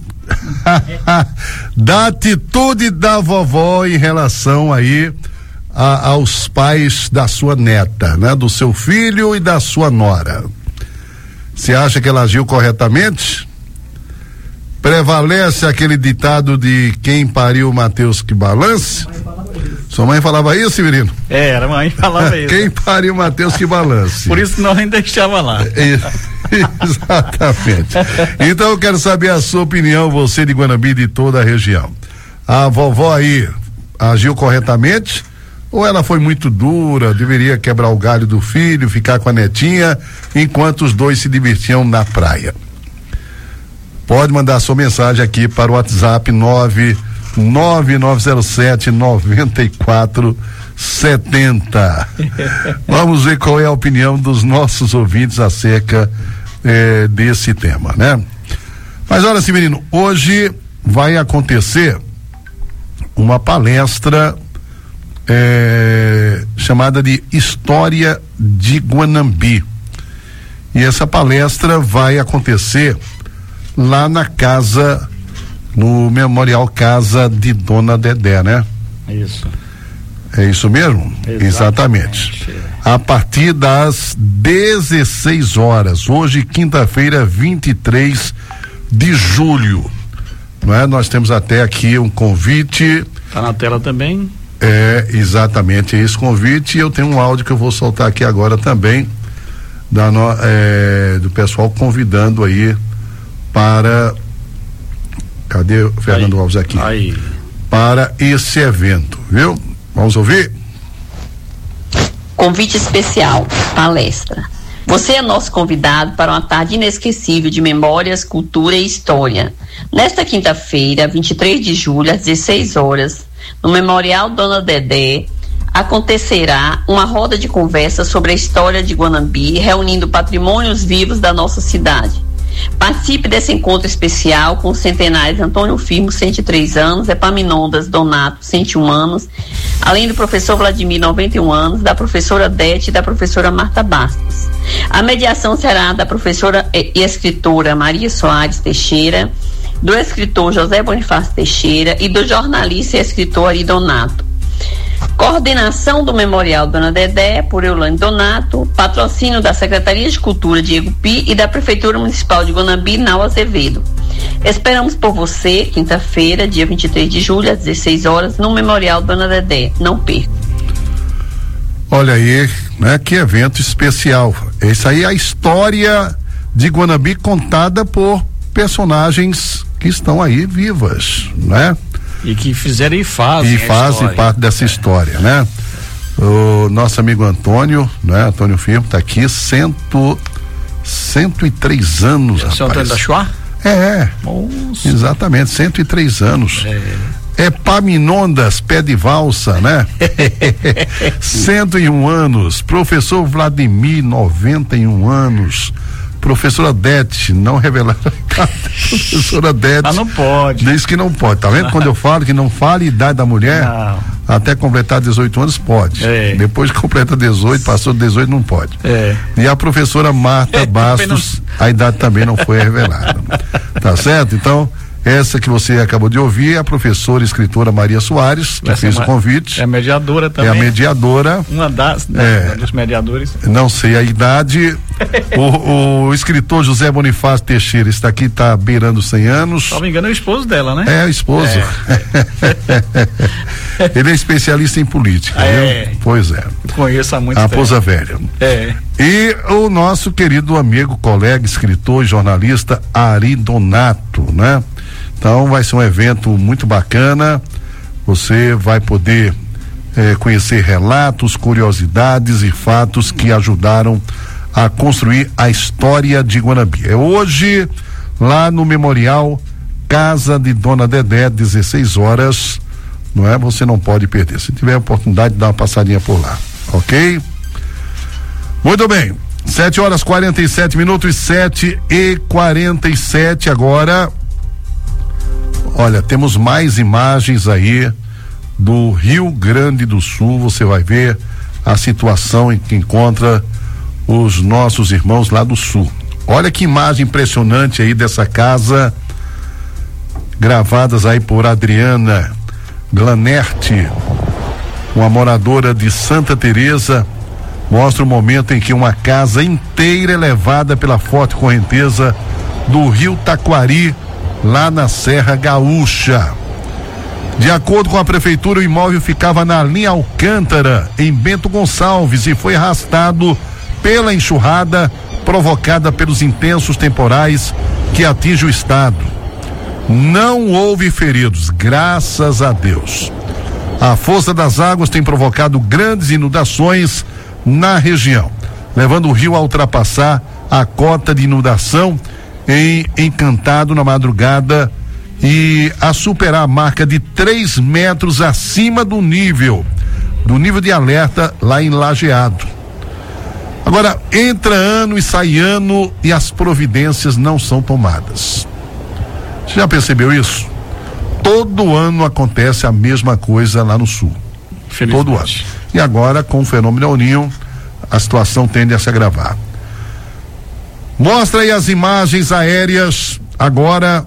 da atitude da vovó em relação aí a, aos pais da sua neta, né? Do seu filho e da sua nora? Você acha que ela agiu corretamente? Prevalece aquele ditado de quem pariu Mateus que balance? Sua mãe falava isso, Severino? É, era a mãe falava isso. Quem pariu Mateus que balance. Por isso nós nem deixava lá. Exatamente. Então eu quero saber a sua opinião, você de Guanambi e de toda a região. A vovó aí agiu corretamente ou ela foi muito dura, deveria quebrar o galho do filho, ficar com a netinha enquanto os dois se divertiam na praia? Pode mandar sua mensagem aqui para o WhatsApp nove nove nove zero sete nove quatro sete zero. Vamos ver qual é a opinião dos nossos ouvintes acerca eh, desse tema, né? Mas olha, Severino, hoje vai acontecer uma palestra eh, chamada de História de Guanambi. E essa palestra vai acontecer lá na casa, no Memorial Casa de Dona Dedé, né? Isso. É isso mesmo? Exatamente. Exatamente. A partir das dezesseis horas, hoje, quinta-feira, vinte e três de julho. Não é? Nós temos até aqui um convite. Tá na tela também. É, exatamente, esse convite. E eu tenho um áudio que eu vou soltar aqui agora também, da no, é, do pessoal convidando aí para. Cadê o Fernando aí, Alves aqui? Aí. Para esse evento, viu? Vamos ouvir? Convite especial, palestra. Você é nosso convidado para uma tarde inesquecível de memórias, cultura e história. Nesta quinta-feira, vinte e três de julho, às dezesseis horas, no Memorial Dona Dedé, acontecerá uma roda de conversa sobre a história de Guanambi, reunindo patrimônios vivos da nossa cidade. Participe desse encontro especial com os centenários Antônio Firmo, cento e três anos, Epaminondas Donato, cento e um anos, além do professor Vladimir, noventa e um anos, da professora Dete e da professora Marta Bastos. A mediação será da professora e escritora Maria Soares Teixeira, do escritor José Bonifácio Teixeira e do jornalista e escritor Ari Donato. Coordenação do Memorial Dona Dedé, por Eulane Donato, patrocínio da Secretaria de Cultura Diego Pi e da Prefeitura Municipal de Guanambi, Nau Azevedo. Esperamos por você, quinta-feira, dia vinte e três de julho, às dezesseis horas, no Memorial Dona Dedé. Não perca. Olha aí, né? Que evento especial. Essa aí é a história de Guanambi contada por personagens que estão aí vivas, né? E que fizeram e fazem. E fazem parte dessa história, né? O nosso amigo Antônio, né? Antônio Firmo tá aqui, cento, cento e três anos, rapaz. O Antônio da Chuá? É, Nossa. Exatamente, cento e três anos. É. Epaminondas, pé de valsa, né? cento e um anos. Professor Vladimir, noventa e um anos. Professora Dete, não revelar. Professora Dete. Ah, não pode. Diz que não pode. Tá vendo? Quando eu falo que não fale idade da mulher, não. Até completar dezoito anos pode. É. Depois que completa dezoito, passou de dezoito, não pode. É. E a professora Marta Bastos, a idade também não foi revelada. Tá certo? Então, essa que você acabou de ouvir é a professora e escritora Maria Soares, que Essa fez é uma, o convite. É a mediadora também. É a mediadora. Uma das, né, é, dos mediadores. Não sei a idade. o, o escritor José Bonifácio Teixeira está aqui, está beirando cem anos. Se não me engano, é o esposo dela, né? É, o esposo. É. Ele é especialista em política. É. Viu? Pois é. Eu conheço há muito a tempo. Raposa Velha. É. E o nosso querido amigo, colega, escritor e jornalista Ari Donato, né? Então vai ser um evento muito bacana. Você vai poder eh, conhecer relatos, curiosidades e fatos que ajudaram a construir a história de Guanambi. É hoje, lá no Memorial Casa de Dona Dedé, dezesseis horas, não é? Você não pode perder. Se tiver a oportunidade, dá uma passadinha por lá, ok? Muito bem, sete horas quarenta e sete minutos, sete e quarenta e sete agora. Olha, temos mais imagens aí do Rio Grande do Sul. Você vai ver a situação em que encontra os nossos irmãos lá do sul. Olha que imagem impressionante aí dessa casa, gravadas aí por Adriana Glanerti, uma moradora de Santa Teresa. Mostra o momento em que uma casa inteira é levada pela forte correnteza do rio Taquari, lá na Serra Gaúcha. De acordo com a prefeitura, o imóvel ficava na linha Alcântara, em Bento Gonçalves, e foi arrastado pela enxurrada provocada pelos intensos temporais que atingem o estado. Não houve feridos, graças a Deus. A força das águas tem provocado grandes inundações na região, levando o rio a ultrapassar a cota de inundação em Encantado na madrugada e a superar a marca de três metros acima do nível, do nível de alerta lá em Lajeado. Agora, entra ano e sai ano e as providências não são tomadas. Você já percebeu isso? Todo ano acontece a mesma coisa lá no sul. Todo ano. E agora, com o fenômeno El Niño, a situação tende a se agravar. Mostra aí as imagens aéreas. Agora,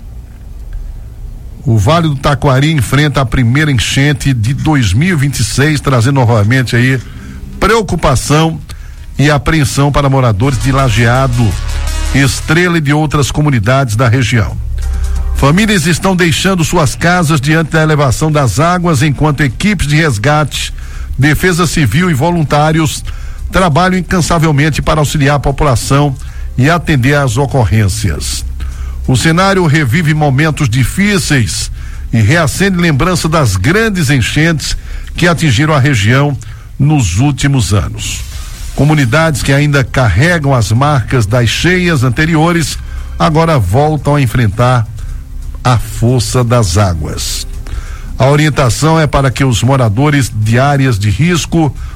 o Vale do Taquari enfrenta a primeira enchente de dois mil e vinte e seis, trazendo novamente aí preocupação e apreensão para moradores de Lajeado, Estrela e de outras comunidades da região. Famílias estão deixando suas casas diante da elevação das águas, enquanto equipes de resgate, defesa civil e voluntários trabalham incansavelmente para auxiliar a população e atender às ocorrências. O cenário revive momentos difíceis e reacende lembrança das grandes enchentes que atingiram a região nos últimos anos. Comunidades que ainda carregam as marcas das cheias anteriores agora voltam a enfrentar a força das águas. A orientação é para que os moradores de áreas de risco